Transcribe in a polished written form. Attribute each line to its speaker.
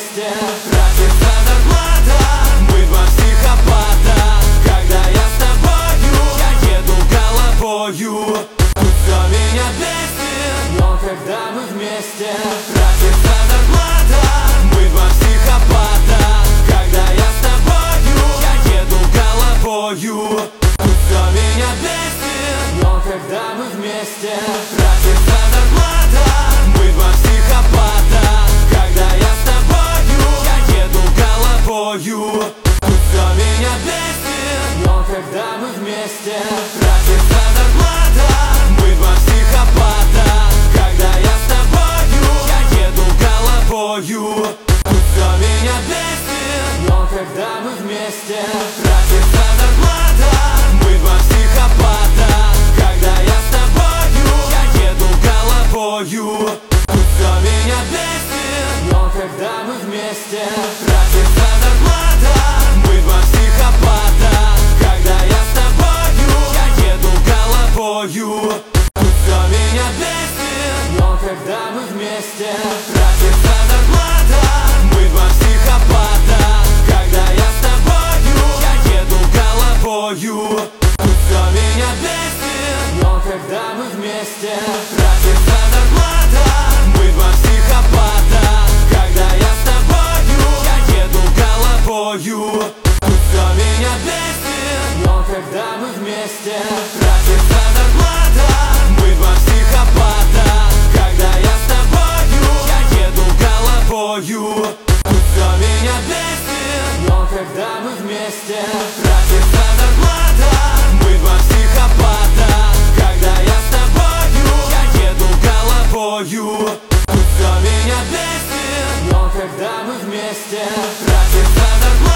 Speaker 1: вместе. Тратится зарплата, мы два психопата. Когда я с тобою, я еду головою. Тут все меня бесит, но когда мы вместе. Тратится зарплата, мы два психопата. Когда я с тобою, я еду головою. Тут все меня бесит, но когда мы вместе. Тратится зарплата, мы два психопата. Когда я с тобою, я еду головою. Тут все меня бесит, но когда мы вместе. Тратится зарплата, мы два психопата. Когда я с тобою, я еду головою. Тут все меня бесит, но когда мы вместе. Тратится зарплата, мы два психопата. Когда я с тобою, я еду головою. Тут все меня бесит, но когда мы вместе. Тратится зарплата, мы два психопата. Когда я с тобою, я еду головою. Тут все меня бесит, но когда мы вместе. Тратится зарплата, мы два психопата. Когда я с тобою, я еду головою. Тут все меня бесит, но когда мы вместе. Тратится зарплата, мы два психопата. Когда я с тобою, я еду головою. Тут все меня бесит, но когда мы вместе. Тратится зарплата, мы два психопата. Когда я с тобою, я еду головою. Тут все меня бесит, но когда мы вместе. Тратится зарплата, мы два психопата. Когда я с тобою, я еду головою. Тут все меня бесит, но когда мы вместе. Тратится зарплата.